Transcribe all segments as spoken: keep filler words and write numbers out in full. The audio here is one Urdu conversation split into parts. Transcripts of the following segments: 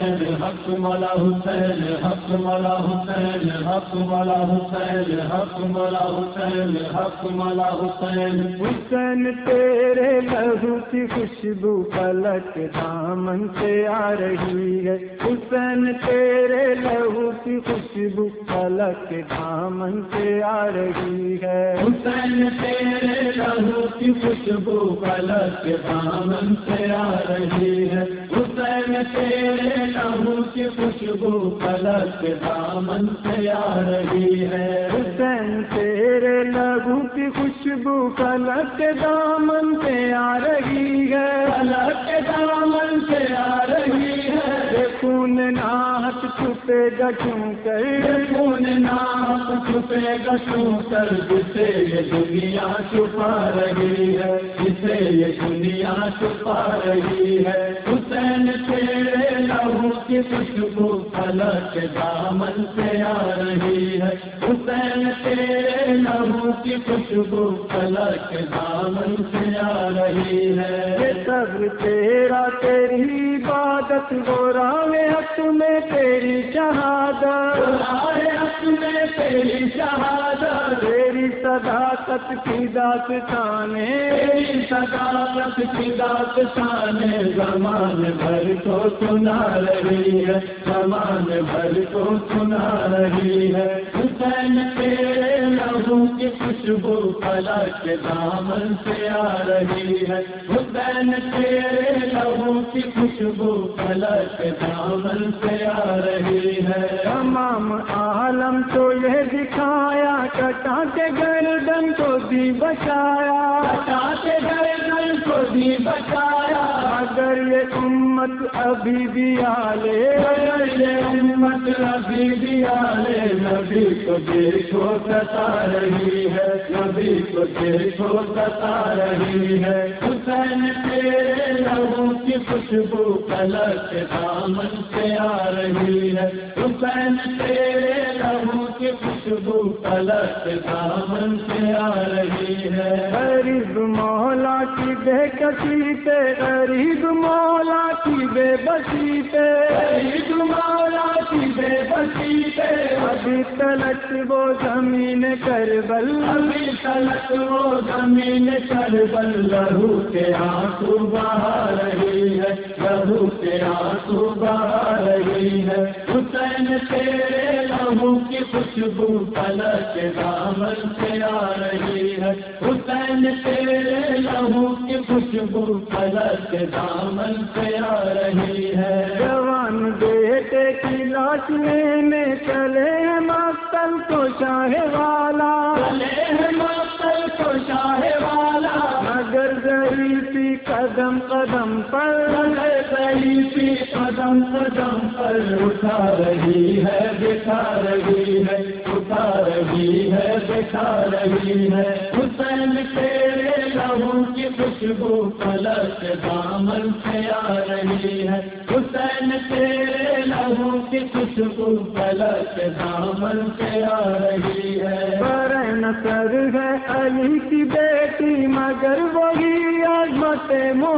حسین حق مولا حسین حق مولا حسین حق مولا حسین حق مولا حسین حق مولا حسین حسین تیرے لہو کی خوشبو پلک دامن سے آ رہی ہے، حسین تیرے لہو کی خوشبو پلک دامن سے آ رہی ہے، حسین تیرے لہو کی خوشبو پلک دامن سے آ رہی ہے، حسین تیرے لہو کی خوشبو پلک دامن سے آ رہی ہے، حسین تیرے لہو کی خوشبو پلک دامن سے آ رہی ہے، پلک دامن سے آ رہی ہے، خون ناحق چھپے گا کیوں کر، خون ناحق چھپے گا کیوں کر، جسے یہ دنیا چھپا رہی ہے، جسے یہ دنیا چھپا رہی ہے، حسین تیرے لہو کی خوشبو پلک دامن سے آ رہی ہے، حسین تیرے لہو کی خوشبو پلک دامن سے آ رہی ہے، یہ سب تیرا تیری عبادت وہ راہ حق میں تیری شہادت، راہ حق میں تیری شہادت، تیری صداقت کی داستانیں، تیری صداقت کی داستانیں زمان بھر کو سنا رہی ہے، زمان بھر کو سنا رہی ہے، حسین تیرے لہو کی خوشبو پلک دامن سے آ رہی ہے، حسین تیرے لہو کی خوشبو پلک دامن سے آ رہی ہے، تمام عالم تو یہ دکھایا کٹا کے گردن کو دی بچایا، بچا کے گردن کو دی بچایا، اگر یہ امت ابھی بھی آلے، اگر یہ امت ابھی بھی آلے، نبی کو دیکھو ستا رہی ہے، نبی کو دیکھو ستا رہی ہے، حسین تیرے لہو کی خوشبو پلک دامن سے آ رہی ہے، حسین تیرے لہو کی خوشبو پلک دامن سے آ رہی ہے، غریب مولا کی بے کسی پہ، غریب مولا کی بے بسی پہ، غریب مولا کی بے بسی پہ، ابھی تلک وہ زمین کربل، ابھی تلک وہ زمین کربل لہو کے آنسو بہا رہی ہے، لہو کے آنسو بہا رہی ہے، حسین تیرے لہو کی خوشبو پلک دامن سے آ رہی ہے، حسین تیرے لہو کی خوشبو پلک دامن سے آ رہی ہے، جوان بیٹے کی لاش لینے چلے ہیں مقتل کو شاہ والا، چلے ہیں مقتل کو شاہ والا، مگر ضعیفی قدم قدم پر، مگر ضعیفی قدم قدم پر اٹھا رہی ہے، دکھا رہی ہے، اٹھا رہی ہے، دکھا رہی ہے، حسین تیرے لہو کی خوشبو پلک دامن سے آ رہی ہے، حسین تیرے لہو کی خوشبو پلک دامن سے آ رہی ہے، برے نصر ہے علی کی بیٹی مگر وہی عظمت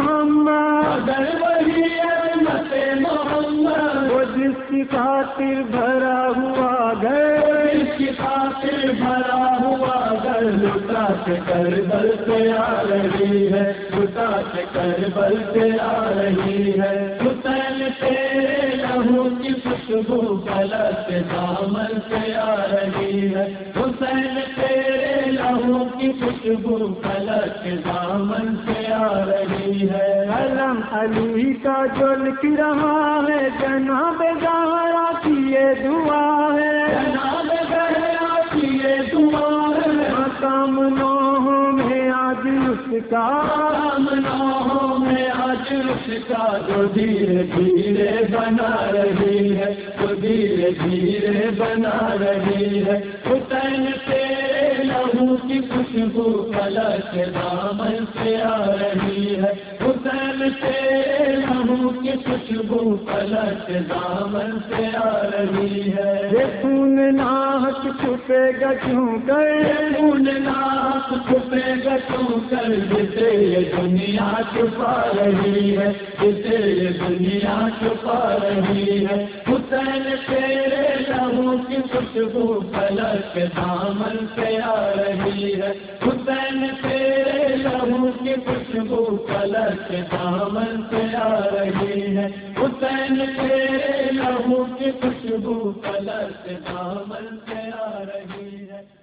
محمد، مگر وہی عظمت محمد، وہ جس کی خاطر بھرا ہوا گھر، جس کی خاطر بھرا ہوا گھر لٹا کے کربل سے آ رہی ہے، لٹا کے کربل سے آ رہی ہے، حسین تیرے لہو کی خوشبو پلک دامن سے آ رہی ہے، حسین تیرے لہو کی خوشبو پلک دامن سے آ رہی ہے، علم علی کا جو لکھ رہا ہے جناب زہرا کی یہ دعا ہے، جناب زہرا کی یہ دعا ہے، مقام نوح میں آج اس کا، مقام نوح میں آج اس کا جو دھیرے دھیرے بنا رہی ہے، جو دھیرے دھیرے بنا رہی ہے، حسین تیرے لہو کی خوشبو پلک دامن سے آ رہی ہے، حسین تیرے لہو کی خوشبو پلک دامن سے آ رہی ہے، یہ خون ناحق چھپے گا کیوں کر، خون ناحق چھپے گا کیوں کر، جسے یہ دنیا چھپا رہی ہے، جسے یہ دنیا چھپا رہی ہے۔ حسین تیرے لہو کی خوشبو فلک کے دامن پہ آ رہی ہے، حسین تیرے لہو کی خوشبو فلک کے دامن پہ آ رہی ہے، حسین تیرے لہو کی خوشبو فلک کے دامن پہ آ رہی ہے۔